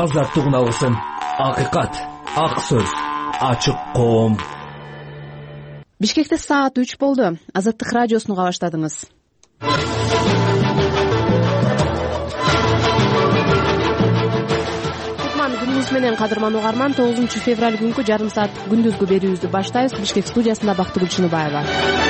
азаттык алгысың. Акыйкат, ак сөз, ачык коом. Бишкекте саат 3 болду. Азаттык радиосуну уга баштадыңыз. Күнүңүз менен кадырман угарман, 9 февраль күнкү жарым сааттык күндүзгү берүүбүздү баштайбыз. Бишкек студиясында Бактыгүл Чыныбаева.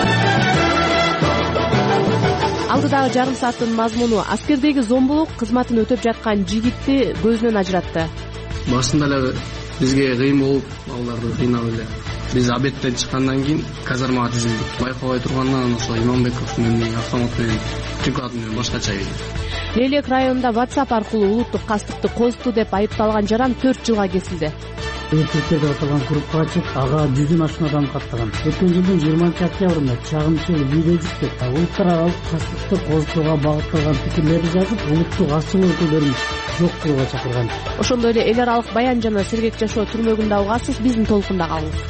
Алдыдагы жарым сааттын мазмуну: аскердеги зомбулук кызматын өтөп жаткан жигитти көзүнөн ажыратты. Башында эле бизге кыйын болуп, аларды кыйнап эле биз обедтен чыккандан кийин казармага тизилдик. Байкабай тургандан ошо Иманбеков менин автомат менен приклад менен башкача келди. Лелек районунда WhatsApp аркылуу улуттук кастыкты козду деп айыпталган жаран 4 жылга кесилди. Эркектер деп аталган группка ачып, ага 100дөн ашкан адам каттаган. Өткөн жылдын 20-октябрында чагымчыл видео жүктөп, улуттар аралык кастыкты козтууга багытталган пикирлерди жазып, улуттук ачуу өкүлдөрүн жок кылууга чакырган. Ошондой эле эл аралык Баян жана Сергек жашоо түрмөгүндө угасыз, биздин толкунда калыңыз.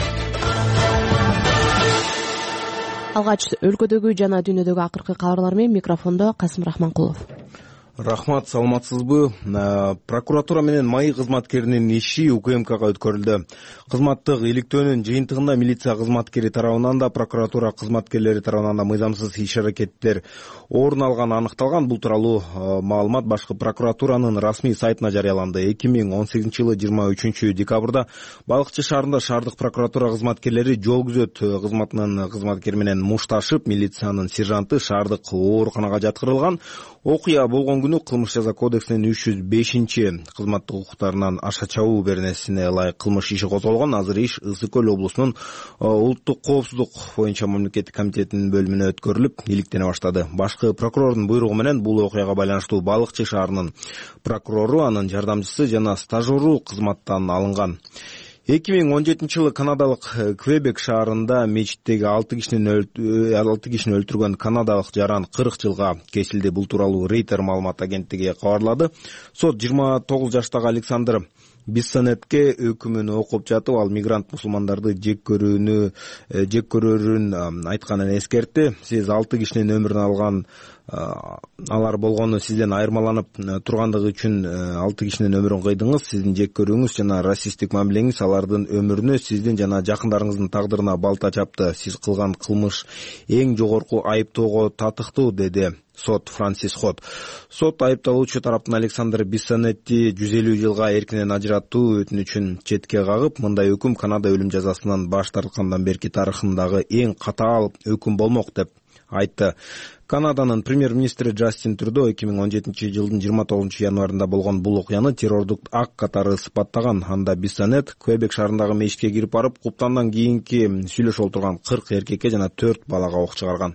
Алгач өлкөдөгү жана дүйнөдөгү акыркы кабарлар менен микрофондо Касым Рахманкулов. Рахмат, саламатсызбы? Прокуратура менен МАИ кызматкеринин иши УКМКга өткөрүлдү. Кызматтык иликтөөнүн жыйынтыгында милиция кызматкери тарабынан да, прокуратура кызматкерлери тарабынан да мыйзамсыз иш-аракеттер орун алганы аныкталган. Бул тууралуу маалымат башкы прокуратуранын расмий сайтына жарыяланды. 2018-жылы 23 декабрда Балыкчы шаарында шаардык прокуратура кызматкерлери жол күзөт кызматынын кызматкери менен мушташып, милициянын сержанты шаардык ооруканага жаткырылган. Окуя болгон күнү кылмыш жаза кодексинин 305 кызматтык укуктарынан аша чабуу беренесине ылайык кылмыш иши козголгон. Азыр иш Ысык көл облусунун улуттук коопсуздук боюнча мамлекеттик комитетинин бөлүмүнө өткөрүлүп, иликтене баштады. Башкы прокурордун буйругу менен бул окуяга байланыштуу Балыкчы шаарынын прокурору, анын жардамчысы жана стажеру кызматтан алынган. 2017-жылы канадалык Квебек шаарында мечиттеги 6 кишини өлтүргөн канадалык жаран 40 жылга кесилди. Бул тууралуу Рейтер маалымат агенттиги кабарлады. Сот 29 жаштагы Александр Биссонетке өкүмүн окуп жатып, ал мигрант мусулмандарды жек көрөрүн айтканын эскертти. Сиз 6 кишинин өмүрүн алган алар болгону сизден айырмаланып тургандыгы үчүн 6 кишинин өмүрүн кыйдыңыз. Сиздин жек көрүүңүз жана расисттик мамилеңиз алардын өмүрүнө, сиздин жана жакындарыңыздын тагдырына балта чапты. Сиз кылган кылмыш эң жогорку айыптоого татыктуу, деди сот Франсис Хот. Сот айыпталуучу тараптын Александр Биссонетти 150 жылга эркинен ажыраттуу өтүнүчүн четке кагып, мындай өкүм Канада өлүм жазасынан баш тарткандан берки тарыхындагы эң катаал өкүм болмок деп айтты. Канаданын премьер-министри Джастин Трюдо 2017 жылдын 29 январында болгон бул окуяны террордук акт катары сыпаттаган. Анда Биссонет Квебек шаарындагы мечитке кирип барып, куптандан кийинки сүйлөшүп отурган 40 эркекке жана 4 балага ок чыгарган.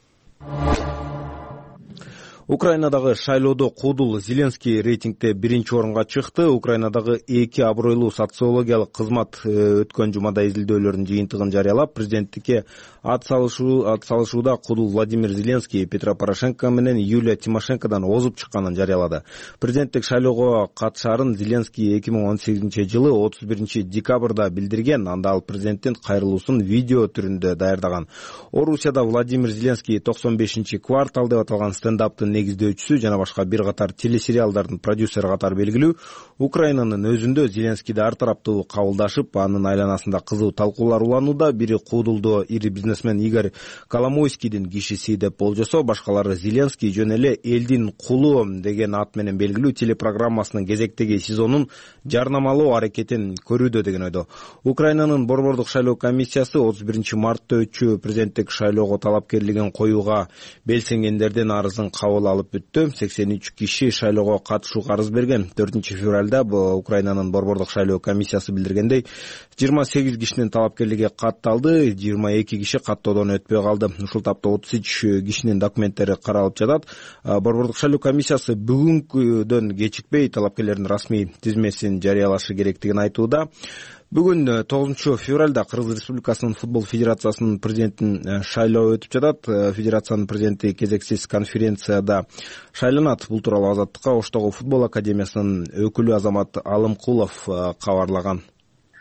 Украинадагы шайлоодо Кудул Зеленский рейтингде 1-орунга чыкты. Украинадагы 2 абройлуу социологиялык кызмат өткөн жумада изилдөөлөрдүн жыйынтыгын жарыялап, президенттикке ат салышууда Кудул Владимир Зеленский Петро Порошенко менен Юлия Тимошенкодан озуп чыкканын жарыялады. Президенттик шайлоого катышаарын Зеленский 2018 жылы 31 декабрда билдирген. Анда ал президенттин кайрылуусун видео түрүндө даярдаган. Орусияда Владимир Зеленский 95 квартал деп аталган стендаптын негиздөөчүсү жана башка бир катар телесериалдардын продюсери катары белгилүү. Украинанын өзүндө Зеленскийди ар тараптуу кабылдашып, анын айланасында кызуу талкуулар уланууда. Бири Кудулдо ири бизнесмен Игорь Коломойскийдин кишиси деп болжосо, башкалары Зеленский жөн эле элдин кулу деген ат менен белгилүү телепрограммасынын кезектеги сезонун жарнамалоо аракетин көрүүдө деген ойдо. Украинанын борбордук шайлоо комиссиясы 31 мартта өтчү президенттик шайлоого талапкерлигин коюуга белсенгендердин арызын кабыл алып бүттү. 83 киши шайлоого катышууга арыз берген. 4 февралда Украинанын борбордук шайлоо комиссиясы билдиргендей, 28 кишинин талапкерлиги катталды, 22 киши каттоодон өтпөй калды. Ушул тапта 33 кишинин документтери каралып жатат. Борбордук шайлоо комиссиясы бүгүнкүдөн кечикпей талапкерлердин расмий тизмесин жарыялашы керектигин айтууда. Бүгүн 9 февралда Кыргыз Республикасынын футбол федерациясынын президентин шайлоо өтүп жатат. Федерациянын президенти кезексиз конференцияда шайланат. Бул тууралуу Азаттыкка Оштогу футбол академиясынын өкүлү Азамат Алымкулов кабарлаган.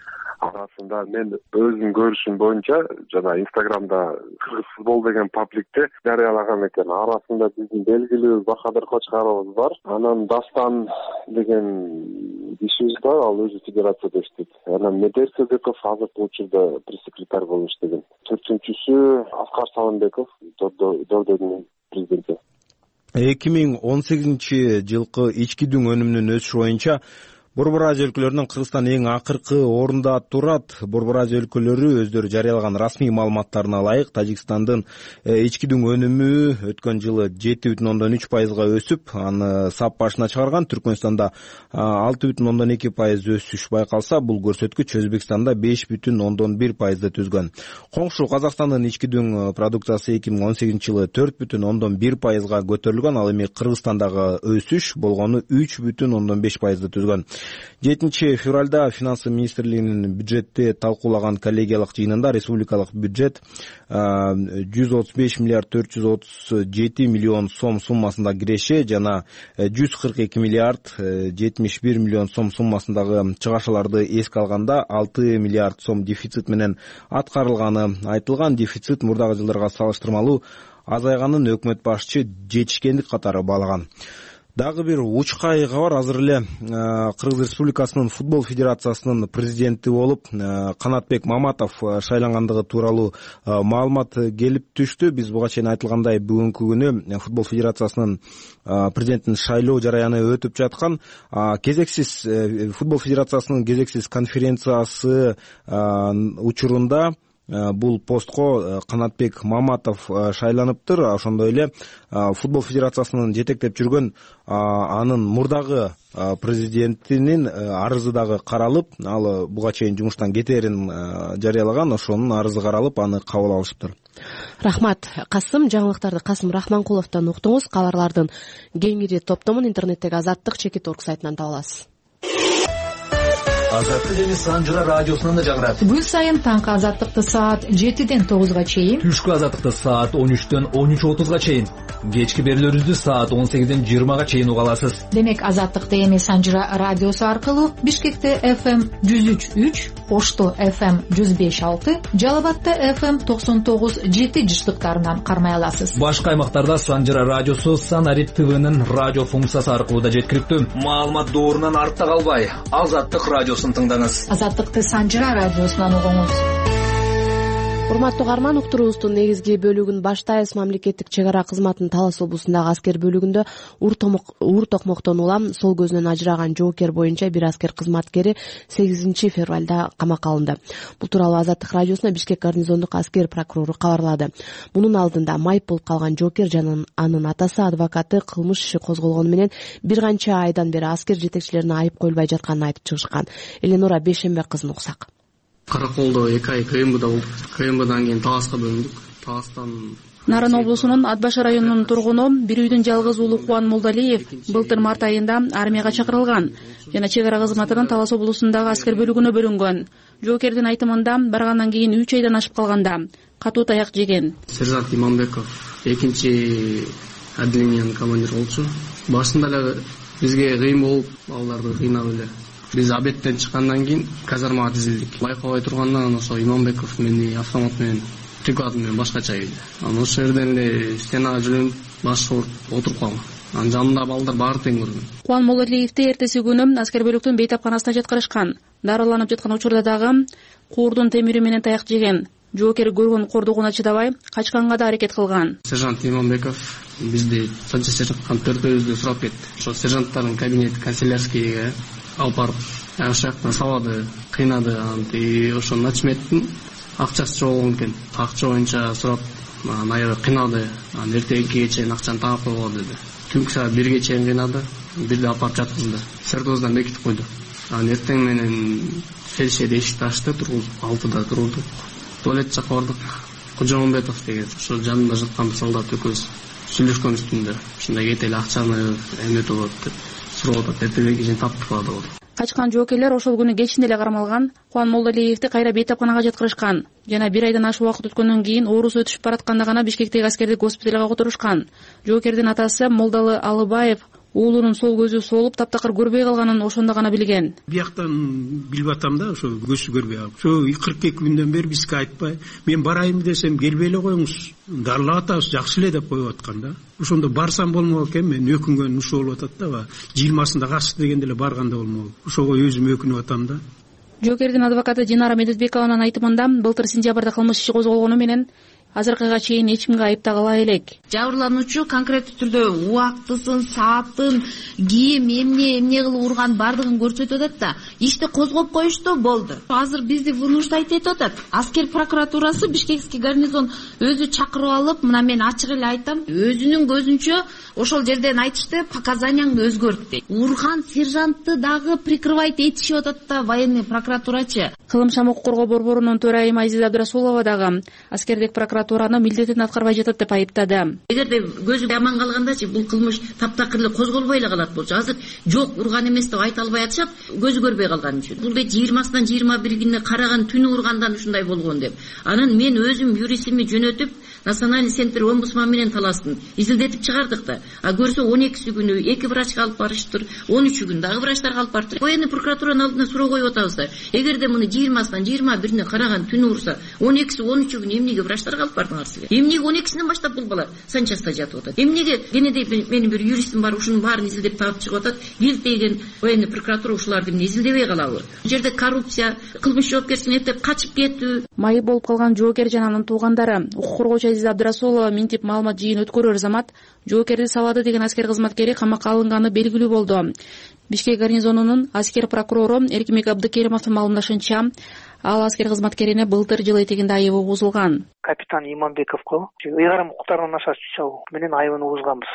арасында мен өзүмдүн көрүшүм боюнча жана Инстаграмда кыргыз футбол деген пабликте жарыялаган экен. Арасында биздин белгилүү Бахадыр Кочкаровубуз бар. Анан Дастан деген кишибиз бар, ал өзү федерацияда иштейт. Анан Медер Сыдыков азыркы учурда пресс-секретарь болуп иштеген. Төртүнчүсү Аскар Салымбеков, Дордойдун президенти. 2018 жылкы ички дүң өнүмүнүн өсүшү боюнча Борбор Азия өлкөлөрүнүн Кыргызстан эң акыркы орунда турат. Борбор Азия өлкөлөрү өздөрү жарыялаган расмий маалыматтарына ылайык Тажикстандын ички дүң өнүмү өткөн жылы 7,3%га өсүп, аны сап башына чыгарган. Түркмөнстанда 6,2% өсүш байкалса, бул көрсөткүч Өзбекстанда 5,1%ды түзгөн. Коңшу Казакстандын ички дүң продукциясы 2018 жылы 4,1%га көтөрүлгөн, ал эми Кыргызстандагы өсүш болгону 3,5%ды түзгөн. 7 февралда Финансы министрлигинин бюджетти талкуулаган коллегиялык жыйынында республикалык бюджет 135 миллиард 437 миллион сом суммасында киреше жана 142 миллиард 71 миллион сом суммасындагы чыгашаларды эске алганда 6 миллиард сом дефицит менен аткарылганы айтылган. Дефицит мурдагы жылдарга салыштырмалуу азайганын өкмөт башчы жетишкендик катары баалаган. Дагы бир учкай кабар. Азыр эле Кыргыз Республикасынын футбол федерациясынын президенти болуп Канатбек Маматов шайлангандыгы тууралуу маалымат келип түштү. Биз буга чейин айтылгандай бүгүнкү күнү футбол федерациясынын президентин шайлоо жараяны өтүп жаткан. Кезексиз футбол федерациясынын кезексиз конференциясы учурунда бул постко Канатбек Маматов шайланыптыр. Ошондой эле футбол федерациясынын жетектеп жүргөн анын мурдагы президентинин арызы дагы каралып, ал буга чейин жумуштан кетээрин жарыялаган. Ошонун арызы каралып, аны кабыл алышыптыр. Рахмат, Касым. Жаңылыктарды Касым Рахманкуловдон уктуңуз. Кабарлардын кеңири топтомун интернеттеги Азаттык.org сайтынан таба аласыз. Азаттык жана Санжыра радиосунан да жаңырат. Күн сайын таңкы Азаттыкты саат 7-ден 9-га чейин, Түшкү Азаттыкты саат 13-төн 13:30-га чейин, кечки берүүлөрүбүздү саат 18-ден 20-га чейин уга аласыз. Демек Азаттыкты эми Санжыра радиосу аркылуу Бишкекте FM 103.3, Ошто FM 105.6, Жалал-Абадта FM 99.7 жыштыктарынан кармай аласыз. Башка аймактарда Санжыра радиосу Санарип ТВнын радио функциясы аркылуу да жеткиликтүү. Маалымат доорунан артта калбай, Азаттык радиосун тыңдаңыз. Азаттыкты Санжыра радиосунан угуңуз. Урматтуу угарман, уктуруубуздун негизги бөлүгүн баштайбыз. Мамлекеттик чек ара кызматынын Талас облусундагы аскер бөлүгүндө ур токмоктон улам сол көзүнөн ажыраган жоокер боюнча бир аскер кызматкери 8 февралда камакка алынды. Бул тууралуу Азаттык радиосуна Бишкек гарнизондук аскер прокурору кабарлады. Мунун алдында майып болуп калган жоокер жана анын атасы, адвокаты кылмыш иши козголгону менен бир канча айдан бери аскер жетекчилерине айып коюлбай жатканын айтып чыгышкан. Эленора Бейшембе кызын уксак. Караколдо 2 ай КМБда болуп, КМБдан кийин Таласка бөлүндүк. Таластан Нарын облусунун Атбаш районунун тургуну бир үйдүн жалгыз уулу Кубан Молдалиев былтыр март айында армияга чакырылган жана чек ара кызматынын Талас облусундагы аскер бөлүгүнө бөлүнгөн. Жоокердин айтымында баргандан кийин 3 айдан ашып калганда катуу таяк жеген. Сержант Иманбеков 2 отделениянын командиры болчу. Башында эле бизге кыйын болуп, балдарды кыйнап эле биз обедтен чыккандан кийин казармага тизилдик. Байкабай тургандан ошо Иманбеков мени автомат менен приклад менен башкача ийди. Анан ошол жерден эле стенага жүгүнүп баш ооруп отуруп калгам. Анын жанында балдар баары тең көргөн. Кубан Молдалиевди эртеси күнү аскер бөлүктүн бейтапканасына жаткырышкан. Дарыланып жаткан учурда дагы куурдун темири менен таяк жеген. Жоокер көргөн кордугуна чыдабай качканга да аракет кылган. Сержант Иманбеков бизди санчасча жаткан төртөөбүздү сурап кетти. Ошо сержанттардын кабинети канцелярскийге алып барып, ошол жактан сабады, кыйнады. Анан ошо начметтин акчасы жок болгон экен. Акча боюнча сурап, аябай кыйнады. Анан эртеңки чейин акчаны таап койгула деди. Түнкү саат 1ге чейин кыйнады. Бирде алып барып жаткызды. Свердоздан бекитип койду. Анан эртең менен фельдшер эшикти ачты, тургузуп 6да турдук. Туалет жакка бардык. Кожомбетов деген ошо жанында жаткан солдат экөөбүз сүйлөшкөн үстүндө. Ушундай кетели акчаны эметип болот деп сурап атат. Эртең кийин таптык калды. Качкан жоокерлер ошол күнү кечинде эле кармалган. Кубан Молдалиевди кайра бейтапканага жаткырышкан. Жана 1 айдан ашык убакыт өткөндөн кийин оорусу өтүшүп баратканда гана Бишкектеги аскердик госпиталга которушкан. Жоокердин атасы Молдалы Алыбаев уулунун сол көзү солуп таптакыр көрбөй калганын ошондо гана билген. Бияктан билип атам да, ошо көзү көрбөй калып. Ошо 42 күндөн бери бизге айтпай, мен барайын десем келбей эле коюңуз. Дарылап атабыз, жакшы эле деп коюп аткан да. Ошондо барсам болмок экен, мен өкүнгөн ушул болуп атат да. 20-сында качты дегенде эле барганда болмок. Ошого өзүм өкүнүп атам да. Жоокердин адвокаты Динара Медетбекованын айтымында былтыр сентябрда кылмыш иши козголгону менен азыркыга чейин эч кимге айып тагыла элек. Жабырлануучу конкреттүү түрдө убактысын, саатын, кийим, эмне кылып урган бардыгын көрсөтүп атат да, ишти козгоп коюшту, болду. Азыр бизди вынуждать этип атат. Аскер прокуратурасы Бишкекский гарнизон өзү чакырып алып, мына мен ачык эле айтам, өзүнүн көзүнчө ошол жерден айтышты, показанияңды өзгөрт дейт. Урган сержантты дагы прикрывать этишип атат да военный прокуратурачы. Кылымшам укук коргоо борборунун төрайымы Азиза Абдрасулова дагы аскердик прокуратураны милдетин аткарбай жатат деп айыптады. Эгерде көзү аман калгандачы бул кылмыш таптакыр эле козголбой эле калат болчу. Азыр жок, урган эмес деп айта албай атышат, көзү көрбөй калган үчүн. Бул дейт 20-сынан 21 күнүнө караган түнү ургандан ушундай болгон деп. Анан мен өзүм юристими жөнөтүп Национальный центр омбудсман менен таластым. Изилдетип чыгардык да. А көрсө 12 күнү 2 врачка алып барыштыр, 13 күн дагы врачтарга алып барыптыр. Военный прокуратуранын алдына суроо коюп атабыз да. Эгерде муну 20-сынан 21-ине караган түнү урса, 12-си 13 күн эмнеге врачтарга алып бардыңар силер? Эмнеге 12-синен баштап бул бала санчаста жатып атат? Эмнеге кенедей менин бир юристим бар, ушунун баарын изилдеп таап чыгып атат. Келтеген военный прокуратура ушуларды эмне изилдебей калабы? Бул жерде коррупция, кылмыш жоопкерчилигин эптеп качып кетүү. Майып болуп калган жоокер жана анын туугандары укук коргоочу Азиза Абдрасулова минтип маалымат жыйын өткөрөр замат жоокерди салады деген аскер кызматкери камакка алынганы белгилүү болду. Бишкек гарнизонунун аскер прокурору Эркимик Абдыкеримовдун маалымдашынча, ал аскер кызматкерине былтыр жыл этегинде айыбы угузулган. Капитан Иманбековго ыйгарым укуктарына начар чечүү менен айыбын угузганбыз.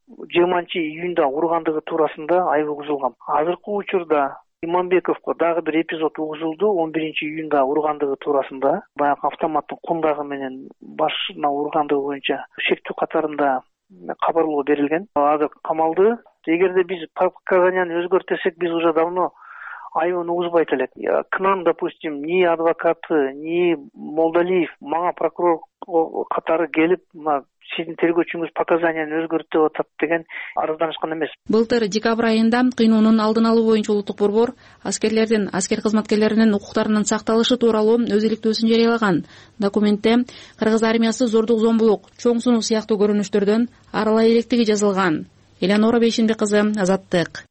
20-июнда ургандыгы туурасында айып угузулган. Азыркы учурда Иманбековго дагы бир эпизод угузулду. 11-июнда ургандыгы туурасында баягы автоматтын кундагы менен башына ургандыгы боюнча шектүү катарында кабарлоо берилген. Азыр камалды. Эгерде биз показанияны өзгөртсек, биз уже давно айыбын угузбайт элек. К нам, допустим, ни адвокаты, ни Молдалиев, мага прокурор катары келип, мына сиздин тергөөчүңүз показанияны өзгөрт деп атат деген арызданышкан эмес. Былтыр декабрь айында кыйноонун алдын алуу боюнча улуттук борбор аскерлердин, аскер кызматкерлеринин укуктарынын сакталышы тууралуу өз иликтөөсүн жарыялаган. Документте кыргыз армиясы зордук, зомбулук, чоң сунук сыяктуу көрүнүштөрдөн арылай электиги жазылган. Элеонора Бейшинбек кызы, Азаттык.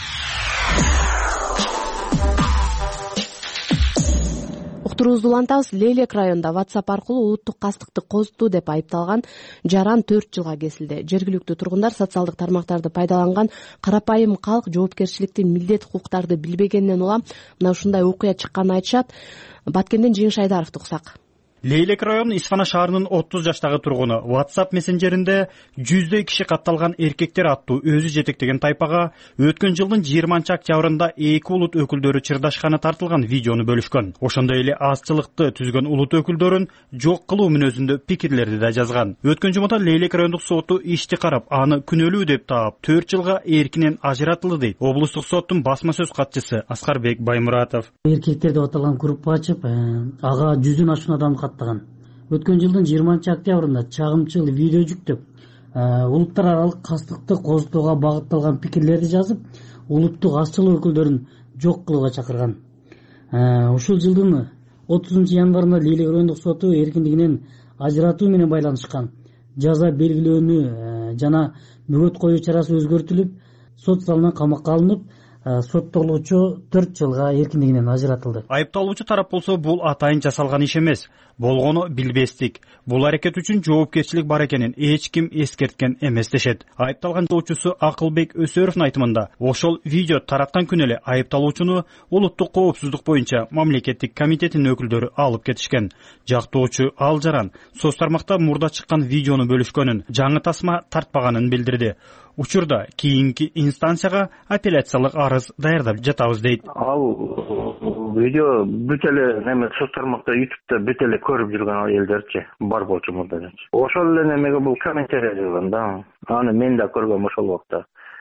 Уктуруубузду улантабыз. Лейлек районунда WhatsApp аркылуу улуттук кастыкты козутуу деп айыпталган жаран 4 жылга кесилди. Жергиликтүү тургундар социалдык тармактарды пайдаланган карапайым калк жоопкерчиликти, милдет, укуктарды билбегенден улам мына ушундай окуя чыкканын айтышат. Баткенден Жеңиш Айдаровду уксак. Лейлек району Исфана шаарынын 30 жаштагы тургуну WhatsApp мессенжеринде жүздөй киши катталган эркектер аттуу өзү жетектеген тайпага өткөн жылдын 20-октябрында эки улут өкүлдөрү чырдашканы тартылган видеону бөлүшкөн. Ошондой эле азчылыкты түзгөн улут өкүлдөрүн жок кылуу мүнөзүндө пикирлерди да жазган. Өткөн жумада Лейлек райондук соту ишти карап, аны күнөөлүү деп таап 4 жылга эркинен ажыратылды дейт облустук соттун басма сөз катчысы Аскарбек Баймуратов. Эркектер деп аталган группа ачып, ага 100дөн ашуун адам Өткөн жылдын 20-октябрында чагымчыл видео жүктөп, улуттар аралык кастыкты козутууга багытталган пикирлерди жазып, улуттук азчылык өкүлдөрүн жок кылууга чакырган. Ушул жылдын 30-январында Лейлек райондук соту эркиндигинен ажыратуу менен байланышкан жаза белгилөөнү жана бөгөт коюу чарасы өзгөртүлүп, сот залынан камакка алынып, соттолуучу 4 жылга эркиндигинен ажыратылды. Айыпталуучу тарап болсо бул атайын жасалган иш эмес, болгону билбестик. Бул аракет үчүн жоопкерчилик бар экенин эч ким эскерткен эмес дешет. Айыпталган Акылбек Өсөровдун айтымында, ошол видео тараткан күнү эле айыпталуучуну улуттук коопсуздук боюнча мамлекеттик комитетинин өкүлдөрү алып кетишкен. Жактоочу ал жаран соц тармакта мурда чыккан видеону бөлүшкөнүн, жаңы тасма тартпаганын билдирди. Учурда кийинки инстанцияга апелляциялык арыз даярдап жатабыз дейт. Ал видео бүт эле неме соц тармакта, YouTube'да бүт эле көрүп жүргөн элдерчи бар болчу мурда. Ошол эле немеге бул комментарий жазган да. Аны мен да көргөм ошол убакта.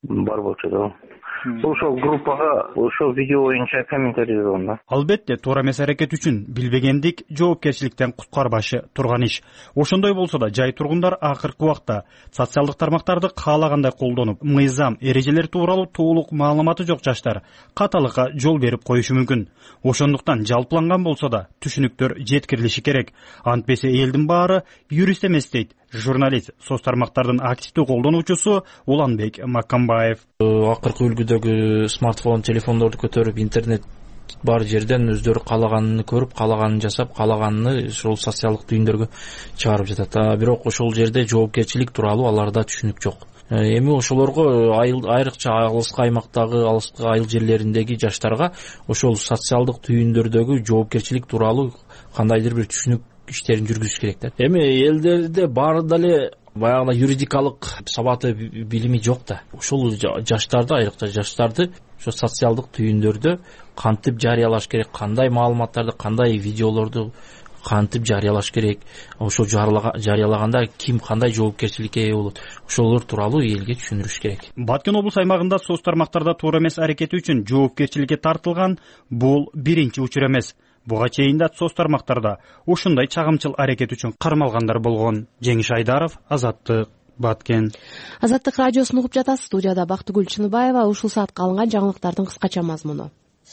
бар болчу да. Ошол группага ошол видео боюнча комментарий жазгам да. Албетте, туура эмес аракет үчүн билбегендик жоопкерчиликтен куткарбашы турган иш. Ошондой болсо да жай тургундар акыркы убакта социалдык тармактарды каалагандай колдонуп, мыйзам, эрежелер тууралуу толук маалыматы жок жаштар каталыкка жол берип коюшу мүмкүн. Ошондуктан жалпыланган болсо да түшүнүктөр жеткирилиши керек. Антпесе элдин баары юрист эмес дейт журналист, соц тармактардын активдүү колдонуучусу Уланбек Маккамбаев. Акыркы үлгүдөгү смартфон, телефондорду көтөрүп, интернет бар жерден өздөрү каалаганын көрүп, каалаганын жасап, каалаганын ошол социалдык түйүндөргө чыгарып жатат. Бирок ошол жерде жоопкерчилик тууралуу аларда түшүнүк жок. Эми ошолорго айрыкча алыскы аймактагы, алыскы айыл жерлериндеги жаштарга ошол социалдык түйүндөрдөгү жоопкерчилик тууралуу кандайдыр бир түшүнүк иштерин жүргүзүш керек да. Эми элдерде баарында эле баягы юридикалык сабаты, билими жок да. Ошол жаштарды, айрыкча жаштарды ошо социалдык түйүндөрдө кантип жарыялаш керек, кандай маалыматтарды, кандай видеолорду кантип жарыялаш керек, ошол жарыялаганда ким кандай жоопкерчиликке ээ болот, ошолор тууралуу элге түшүндүрүш керек. Баткен облус аймагында соц тармактарда туура эмес аракети үчүн жоопкерчиликке тартылган бул биринчи учур эмес. Буга чейин да соц тармактарда ушундай чагымчыл аракет үчүн кармалгандар болгон. Жеңиш Айдаров, Азаттык, Баткен. Азаттык радиосун угуп жатасыз. Студияда Бактыгүл Чыныбаева. Ушул саатка алынган жаңылыктардын кыскача мазмуну.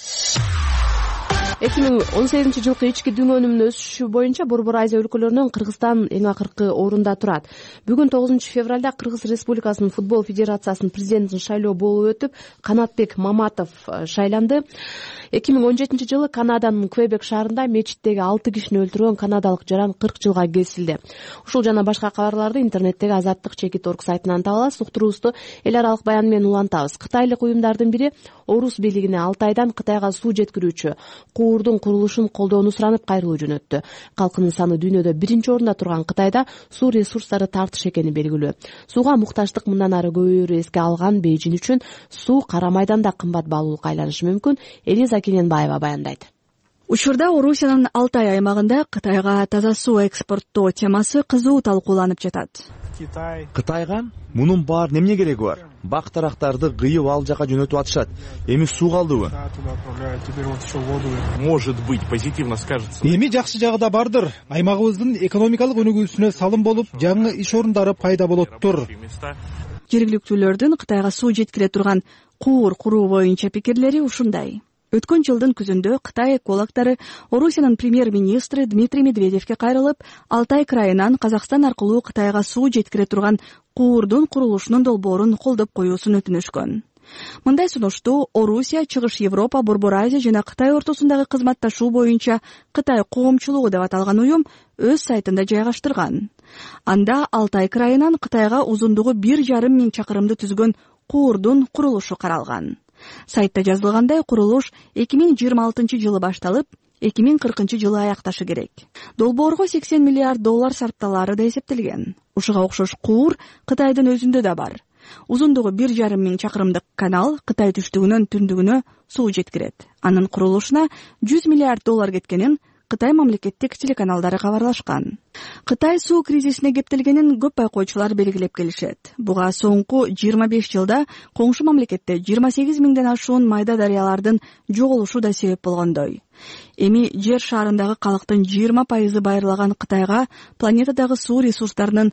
2018 жылкы ички дүң өнүмүнүн өсүшү боюнча Борбор Азия өлкөлөрүнөн Кыргызстан эң акыркы орунда турат. Бүгүн 9 февралда Кыргыз Республикасынын футбол федерациясынын президентин шайлоо болуп өтүп, Канатбек Маматов шайланды. 2017 жылы Канаданын Квебек шаарында мечиттеги 6 кишини өлтүргөн канадалык жаран 40 жылга кесилди. Ушул жана башка кабарларды интернеттеги Азаттык.org сайтынан таба аласыз. Уктуруубузду эл аралык баян менен улантабыз. Кытайлык уюмдардын бири орус бийлигине 6 айдан Кытайга суу жеткирүүчү куурдун курулушун колдоону суранып кайрылуу жөнөттү. Калкынын саны дүйнөдө 1-орунда турган Кытайда суу ресурстары тартыш экени белгилүү. Сууга муктаждык мындан ары көбөйөрү эске алган Бейжин үчүн суу Кара майданда кымбат баалуулукка айланышы мүмкүн. Элиза Кененбаева баяндайт. Учурда Орусиянын Алтай аймагында Кытайга таза суу экспорттоо темасы кызуу талкууланып жатат. Кытайга мунун баарын эмне кереги бар? Бак тарактарды кыйып ал жака жөнөтүп атышат. Эми суу калдыбы? Может быть, позитивно скажется. Эми жакшы жагы да бардыр. Аймагыбыздын экономикалык өнүгүүсүнө салым болуп, жаңы иш орундары пайда болоттур. Жергиликтүүлөрдүн Кытайга суу жеткире турган куур куруу боюнча пикирлери ушундай. Өткөн жылдын күзүндө Кытай экологдору Орусиянын премьер-министри Дмитрий Медведевке кайрылып, Алтай крайынан Казакстан аркылуу Кытайга суу жеткире турган куурдун курулушунун долбоорун колдоп коюусун өтүнүшкөн. Мындай сунушту Орусия, Чыгыш Европа, Борбор Азия жана Кытай ортосундагы кызматташуу боюнча Кытай коомчулугу деп аталган уюм өз сайтында жайгаштырган. Анда Алтай крайынан Кытайга узундугу 1,5 миң чакырымды түзгөн куурдун курулушу каралган. Сайтта жазылгандай, курулуш 2026 жылы башталып, 2040 жылы аякташы керек. Долбоорго $80 миллиард сарпталары да эсептелген. Ушуга окшош куур Кытайдын өзүндө да бар. Узундугу 1,5 миң чакырымдык канал Кытай түштүгүнөн түндүгүнө суу жеткирет. Анын курулушуна $100 миллиард кеткенин Кытай мамлекеттик телеканалдары кабарлашкан. Кытай суу кризисине кептелгенин көп байкоочулар белгилеп келишет. Буга соңку 25 жылда коңшу мамлекетте 28 миңден ашуун майда дарыялардын жоголушу да себеп болгондой. Эми жер шарындагы калктын 20% байырлаган Кытайга планетадагы суу ресурстарынын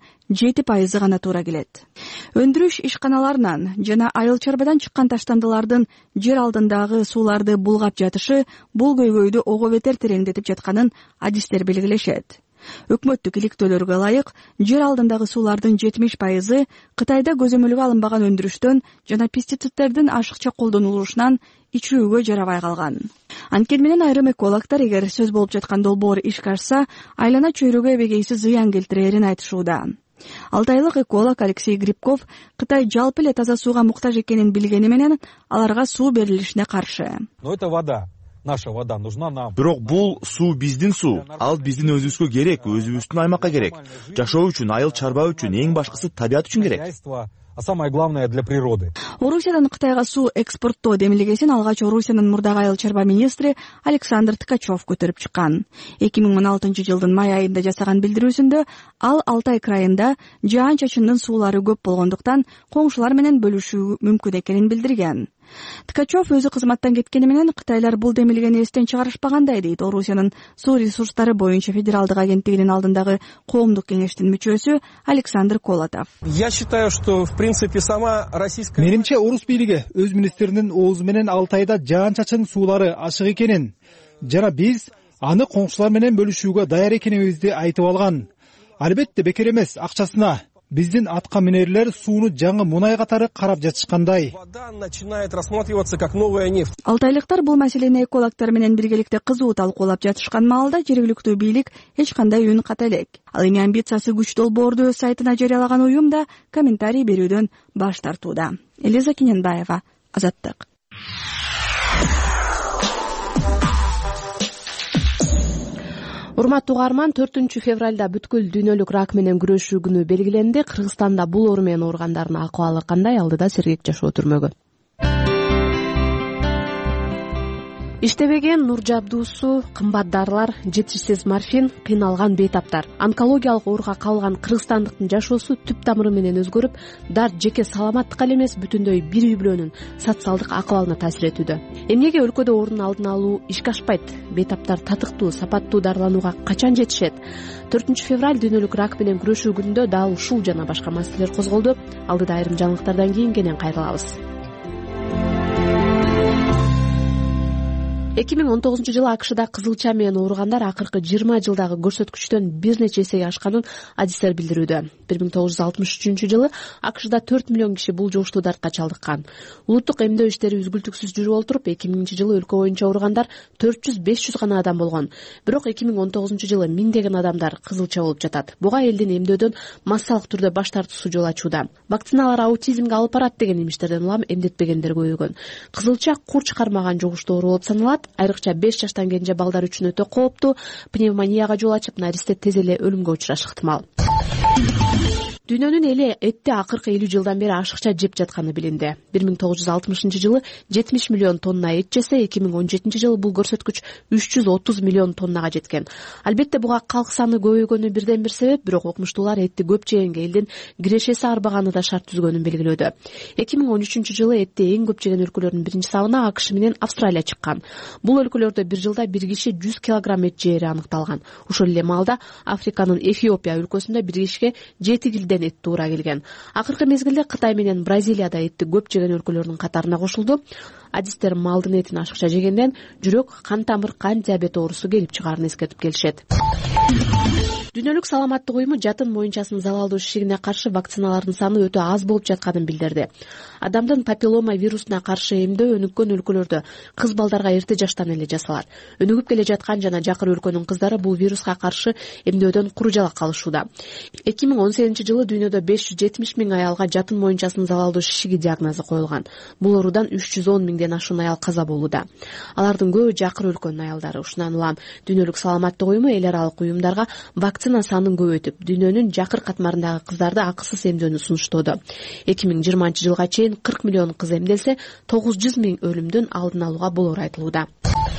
7% гана туура келет. Өндүрүш ишканаларынан жана айыл чарбадан чыккан таштандылардын жер алдындагы сууларды булгап жатышы бул көйгөйдү ого бетер тереңдетип жатканын адистер белгилешет. Өкмөттүк иликтөөлөргө ылайык, жер алдындагы суулардын 70% Кытайда көзөмөлгө алынбаган өндүрүштөн жана пестициддердин ашыкча колдонулушунан ичүүгө жарабай калган. Анткени менен айрым экологдор эгер сөз болуп жаткан долбоор ишке ашса, айлана чөйрөгө эбегейсиз зыян келтирерин айтышууда. Алтайлык эколог Алексей Грибков Кытай жалпы эле таза сууга муктаж экенин билгени менен аларга суу берилишине каршы. Но это вода. Наша вода нужна нам. Бирок бул суу биздин суу. Ал биздин өзүбүзгө керек, өзүбүздүн аймакка керек. Жашоо үчүн, айыл чарба үчүн, эң башкысы табият үчүн керек. А самое главное для природы. Орусиядан Кытайга суу экспорттоо демилгесин алгач Орусиянын мурдагы айыл чарба министри Александр Ткачев көтөрүп чыккан. 2016 жылдын май айында жасаган билдирүүсүндө ал Алтай крайында жаан-чачындын суулары көп болгондуктан коңшулар менен бөлүшүү мүмкүн экенин билдирген. Ткачев өзү кызматтан кеткени менен Кытайлар бул демилгени эстен чыгарышпагандай дейт Орусиянын суу ресурстары боюнча федералдык агенттигинин алдындагы коомдук кеңештин мүчөсү Александр Колотов. Я считаю, что в принципе сама российская... Менимче орус бийлиги өз министринин оозу менен Алтайда жаан-чачын суулары ашык экенин жана биз аны коңшулар менен бөлүшүүгө даяр экенибизди айтып алган. Албетте бекер эмес, акчасына. Биздин атка минерлер сууну жаңы мунай катары карап жатышкандай. Вода начинает рассматриваться как новая нефть. Алтайлыктар бул маселени экологдор менен биргеликте кызуу талкуулап жатышкан маалда жергиликтүү бийлик эч кандай үн ката элек. Ал эми амбициясы күчтүү борду өз сайтына жарыялаган уюм да комментарий берүүдөн баш тартууда. Элиза Кененбаева, Азаттык. Урматтуу угарман, 4-февралда бүткүл дүйнөлүк рак менен күрөшүү күнү белгиленди. Кыргызстанда бул оору менен ооругандардын акыбалы кандай? Алдыда Сергек Жашоо түрмөгү. Иштебеген нур жабдуусу, кымбат дарылар, жетишсиз морфин, кыйналган бейтаптар. Онкологиялык ооруга кабылган кыргызстандыктын жашоосу түп тамыры менен өзгөрүп, дарт жеке саламаттыкка эле эмес, бүтүндөй бир үй бүлөнүн социалдык акыбалына таасир этүүдө. Эмнеге өлкөдө оорунун алдын алуу ишке ашпайт? Бейтаптар татыктуу, сапаттуу дарыланууга качан жетишет? 4-февраль дүйнөлүк рак менен күрөшүү күнүндө дал ушул жана башка маселелер козголду. Алдыда айрым жаңылыктардан кийин кенен кайрылабыз. 2019 жылы АКШда кызылча менен ооругандар акыркы 20 жылдагы көрсөткүчтөн бир нече эсеге ашканын адистер билдирүүдө. 1963 жылы АКШда 4 миллион киши бул жугуштуу дартка чалдыккан. Улуттук эмдөө иштери үзгүлтүксүз жүрүп отуруп, 2000 жылы өлкө боюнча ооругандар 400-500 гана адам болгон. Бирок 2019 жылы миңдеген адамдар кызылча болуп жатат. Буга элдин эмдөөдөн массалык түрдө баш тартуусу жол ачууда. Вакциналар аутизмге алып барат деген имиштерден улам эмдетпегендер көбөйгөн. Кызылча курч кармаган жугуштуу оору болуп саналат. Айрыкча 5 жаштан кенже балдар үчүн өтө кооптуу, пневмонияга жол ачып, наристе тез эле өлүмгө учурашы ыктымал. Дүйнөнүн эли этти акыркы 50 жылдан бери ашыкча жеп жатканы билинди. 1960 жылы 70 миллион тонна эт жесе, 2017 жылы бул көрсөткүч 330 миллион тоннага жеткен. Албетте буга калк саны көбөйгөнү бирден бир себеп, бирок окумуштуулар этти көп жегенге элдин кирешеси арбаганы да шарт түзгөнүн белгилөөдө. 2013 жылы этти эң көп жеген өлкөлөрдүн биринчи сабына АКШ менен Австралия чыккан. Бул өлкөлөрдө бир жылда бир киши 100 килограмм эт жери аныкталган. Ошол эле маалда Африканын Эфиопия өлкөсүндө бир кишиге 7 килден эт туура келген. Акыркы мезгилде Кытай менен Бразилияда этти көп жеген өлкөлөрдүн катарына кошулду. Адистер малдын этин ашыкча жегенден жүрөк, кан тамыр, кант диабети оорусу келип чыгаарын эскертип келишет. Дүйнөлүк саламаттык уюму жатын моюнчасынын залалдуу шишигине каршы вакциналардын саны өтө аз болуп жатканын билдирди. Адамдын папиллома вирусуна каршы эмдөө өнүккөн өлкөлөрдө кыз балдарга эрте жаштан эле жасалат. Өнүгүп келе жаткан жана жакыр өлкөнүн кыздары бул вируска каршы эмдөөдөн куру жала калышууда. 2018 жылы дүйнөдө 570 миң аялга жатын моюнчасынын залалдуу шишиги диагнозу коюлган. Бул оорудан 310 миңден ашуун аял каза болууда. Алардын көбү жакыр өлкөнүн аялдары. Ушундан улам дүйнөлүк саламаттык уюму эл аралык уюмдарга вакцина санын көбөйтүп, дүйнөнүн жакыр катмарындагы кыздарды акысыз эмдөөнү сунуштоодо. 2020 жылга чейин 40 миллион кыз эмделсе, 900 миң өлүмдүн алдын алууга болор айтылууда.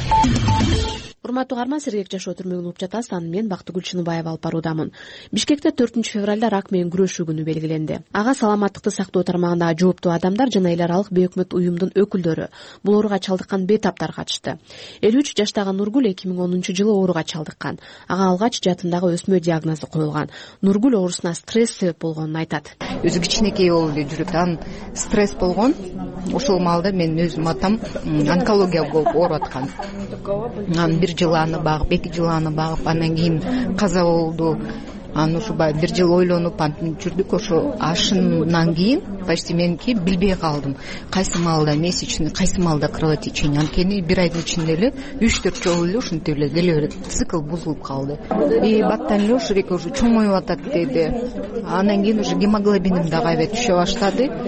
Урматтуу угарман, Сергек Жашоо түрмөгүн угуп жатасыз. Аны мен Бактыгүл Чыныбаева алып баруудамын. Бишкекте 4-февралда рак менен күрөшүү күнү белгиленди. Ага саламаттыкты сактоо тармагындагы жооптуу адамдар жана эл аралык бейөкмөт уюмдун өкүлдөрү, бул ооруга чалдыккан бейтаптар катышты. 53 жаштагы Нургүл 2010 жылы ооруга чалдыккан. Ага алгач жатындагы өсмө диагнозу коюлган. Нургүл оорусуна стресс себеп болгонун айтат. Өзү кичинекей болуп эле жүрөт, анан стресс болгон. Ошол маалда мен өзүм атам онкология болуп ооруп аткан. Анан бир жыл аны багып, 2 жыл аны багып, андан кийин каза болду. Аны ушубай бир жыл ойлонуп антип жүрдүк. Ошо ашынан кийин почти меники билбей калдым. Кайсы маалда месячный, кайсы маалда кровотечение. Анткени бир айдын ичинде эле 3-4 жолу эле ушинтип эле келе берет. Цикл бузулуп калды. Баттан эле Шурик уже чоңоюп атат деди. Андан кийин уже гемоглобиним да кайра түшө баштады.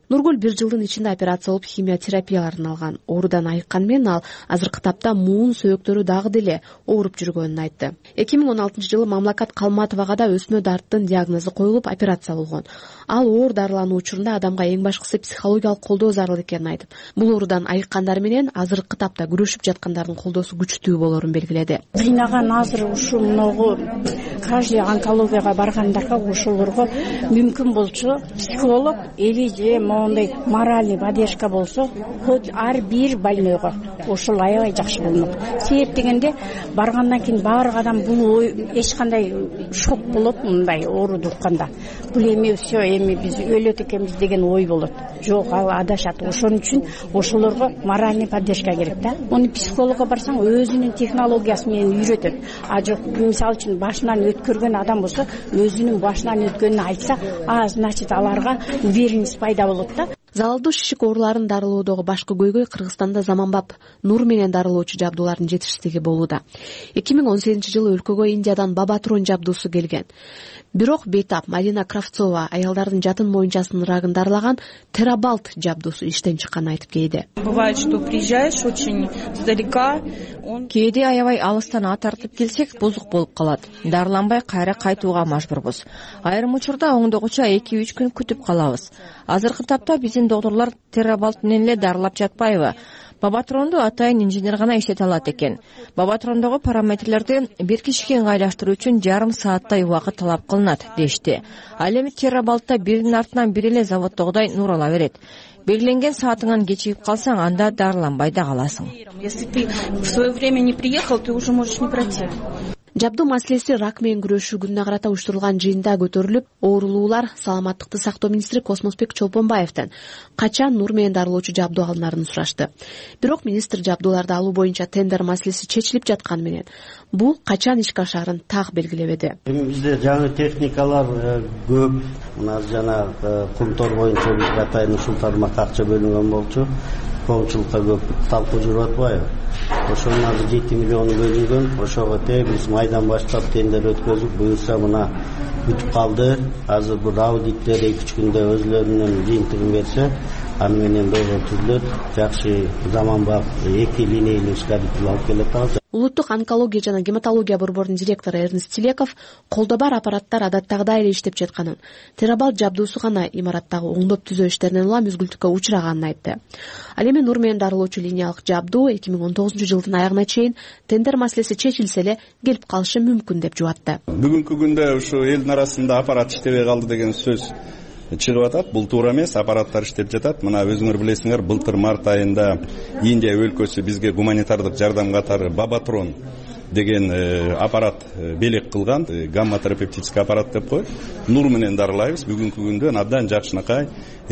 Нургүл 1 жылдын ичинде операция болуп химиотерапияларын алган. Оорудан айыккан менен ал азыркы тапта муун сөөктөрү дагы деле ооруп жүргөнүн айтты. 2016-жылы Мамлакат Калматовага да өсмө дарттын диагнозу коюлуп операция болгон. Ал оор дарылануу учурунда адамга эң башкысы психологиялык колдоо зарыл экенин айтып, бул оорудан айыккандар менен азыркы тапта күрөшүп жаткандардын колдоосу күчтүү болорун белгиледи. Жыйнаган азыр ушул могу каждый онкологияга баргандарга ошолорго мүмкүн болчу психолог или же моундай моральный поддержка болсо, хоть ар бир больнойго ошол аябай жакшы болмок. Себеп дегенде баргандан кийин баардык адам бул эч кандай шок болот, мындай ооруду укканда. Бул эми все, эми биз өлөт экенбиз деген ой болот. Жок, ал адашат. Ошон үчүн ошолорго моральный поддержка керек да. Муну психологко барсаң өзүнүн технологиясы менен үйрөтөт. А жок, мисалы үчүн башынан өткөргөн адам болсо, өзүнүн башынан өткөнүн айтса, значит аларга уверенность пайда болот да. Залалдуу шишик ооруларын дарылоодогу башкы көйгөй Кыргызстанда заманбап нур менен дарылоочу жабдуулардын жетишсиздиги болууда. 2018-жылы өлкөгө Индиядан Бабатрон жабдуусу келген. Бирок бейтап Марина Кравцова аялдардын жатын моюнчасынын рагын дарылаган терабалт жабдуусу иштен чыкканын айтып келди. Бывает, что приезжаешь очень издалека. Кээде аябай алыстан ат тартып келсек, бузук болуп калат. Дарыланбай кайра кайтууга мажбурбуз. Айрым учурда оңдогуча 2-3 күн күтүп калабыз. Азыркы тапта биздин докторлор терабалт менен эле дарылап жатпайбы? Бабатронду атайын инженер гана иштете алат экен. Бабатрондогу параметрлерди бир кишиге ыңгайлаштыруу үчүн жарым сааттай убакыт талап кылынат дешти. Ал эми терабалтта биринин артынан бири эле заводдогудай нур ала берет. Белгиленген саатыңан кечигип калсаң, анда дарыланбай да каласың. Если ты в свое время не приехал, ты уже можешь не пройти. Жабдуу маселеси рак менен күрөшүү күнүнө карата уюштурулган жыйында көтөрүлүп, оорулуулар саламаттыкты сактоо министри Космосбек Чолпонбаевден качан нур менен дарылоочу жабдуу алынарын сурашты. Бирок министр жабдууларды алуу боюнча тендер маселеси чечилип жатканы менен бул качан ишке ашаарын так белгилебеди. Эми бизде жаңы техникалар көп. Мына жана кумтор боюнча бизге атайын ушул тармакка акча бөлүнгөн болчу. Коомчулукка көп талкуу жүрүп атпайбы? Ошонун азыр 7 миллион бөлүнгөн. Ошого биз майдан баштап тендер өткөзүп, буюрса мына күтүп калды. Азыр бул аудиттер 2-3 күндө өзлөрүнүн жыйынтыгын берсе, аны менен долбоор түзүлөт. Жакшы заманбап 2 линейлүү ускоритель алып келет. Улуттук онкология жана гематология борборунун директору Эрнест Телеков колдо бар аппараттар адаттагыдай эле иштеп жатканын, терабалт жабдуусу гана имараттагы оңдоп түзөө иштеринен улам үзгүлтүккө учураганын айтты. Ал эми нур менен дарылоочу линиялык жабдуу 2019-жылдын аягына чейин тендер маселеси чечилсе эле келип калышы мүмкүн деп жубатты. Бүгүнкү күндө ушу элдин арасында аппарат иштебей калды деген сөз чыгып атат. Бул туура эмес, аппараттар иштеп жатат. Мына өзүңөр билесиңер, былтыр март айында Индия өлкөсү бизге гуманитардык жардам катары Бабатрон деген аппарат белек кылган, гамма-терапевтический аппарат деп коет. Нур менен дарылайбыз. Бүгүнкү күндө абдан жакшынакай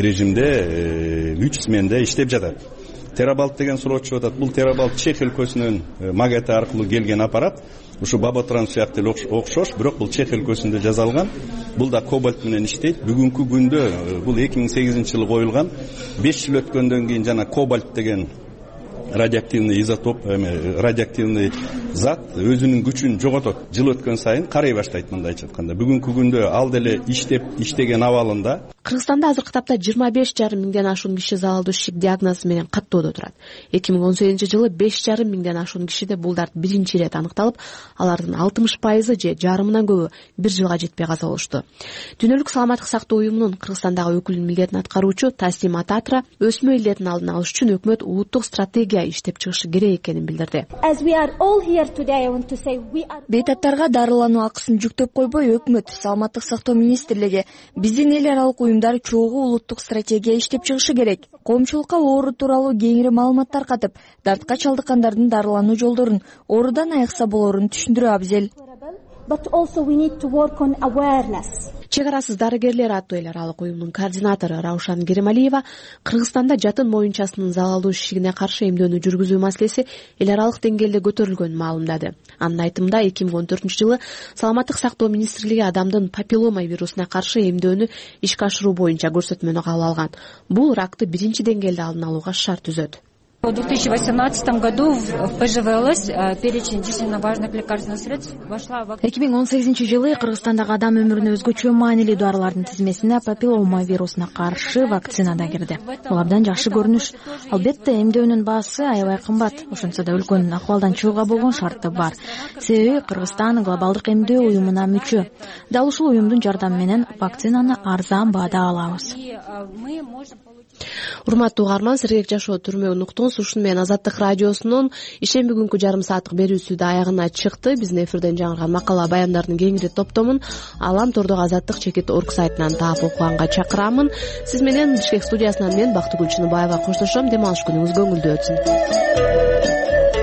режимде 3 сменде иштеп жатат. Терабалт деген суроо чыгып атат. Бул терабалт Чех өлкөсүнүн магети аркылуу келген аппарат. Ушу Бабатрон сыяктуу окшош, бирок бул Чех өлкөсүндө жасалган. Бул да кобальт менен иштейт. Бүгүнкү күндө бул 2008-жылы коюлган. 5 жыл өткөндөн кийин жана кобальт деген радиоактивный изотоп, радиоактивный зат өзүнүн күчүн жоготот. Жыл өткөн сайын карай баштайт, мындайча айтканда. Бүгүнкү күндө ал деле иштеген абалында. Кыргызстанда азыркы тапта 25,5 миңден ашуун киши залалдуу шишик диагнозу менен каттоодо турат. 2018-жылы 5,5 миңден ашуун кишиде бул дарт биринчи ирет аныкталып, алардын 60% же жарымынан көбү 1 жылга жетпей каза болушту. Дүйнөлүк саламаттык сактоо уюмунун Кыргызстандагы өкүлүнүн милдетин аткаруучу Тасим Ататра өсмө илдетин алдын алыш үчүн өкмөт улуттук стратегия иштеп чыгышы керек экенин билдирди. Бейтаптарга дарылануу акысын жүктөп койбой, өкмөт, саламаттык сактоо министрлиги, биздин эл аралык уюмдар чогуу улуттук стратегия иштеп чыгышы керек. Коомчулукка оору тууралуу кеңири маалымат таркатып, дартка чалдыккандардын дарылануу жолдорун, оорудан айыкса болорун түшүндүрүү абзел. Чек арасыз дарыгерлер аттуу эл аралык уюмунун координатору Раушан Керималиева Кыргызстанда жатын моюнчасынын залалдуу шишигине каршы эмдөөнү жүргүзүү маселеси эл аралык деңгээлде көтөрүлгөнүн маалымдады. Анын айтымында 2014-жылы саламаттык сактоо министрлиги адамдын папиллома вирусуна каршы эмдөөнү ишке ашыруу боюнча көрсөтмөнү кабыл алган. Бул ракты биринчи деңгээлде алдын алууга шарт түзөт. В 2018 году в ПЖВЛС перечень жизненно важных лекарственных средств вошла в 2018-жылы Кыргызстандагы адам өмүрүнө өзгөчө маанилүү дарылардын тизмесине папиллома вирусуна каршы вакцина да кирди. Булардан жакшы көрүнүш. Албетте эмдөөнүн баасы аябай кымбат. Ошентсе да өлкөнүн акыбалдан чыгууга болгон шарты бар. Себеби Кыргызстан глобалдык эмдөө уюмуна мүчө. Дал ушул уюмдун жардамы менен вакцинаны арзан баада алабыз. Урматтуу угарман, сергек жашоо түрмөгүн уктуңуз. Ушуну менен Азаттык радиосунун ишемби күнкү жарым сааттык берүүсү да аягына чыкты. Биздин эфирден жаңырган макала баяндардын кеңири топтомун Алам Тордогу Азаттык чекит.org сайтынан таап окуганга чакырамын. Сиз менен Бишкек студиясынан мен Бактыгүл Чыныбаева коштошом. Дем алыш күнүңүз көңүлдүү өтсүн.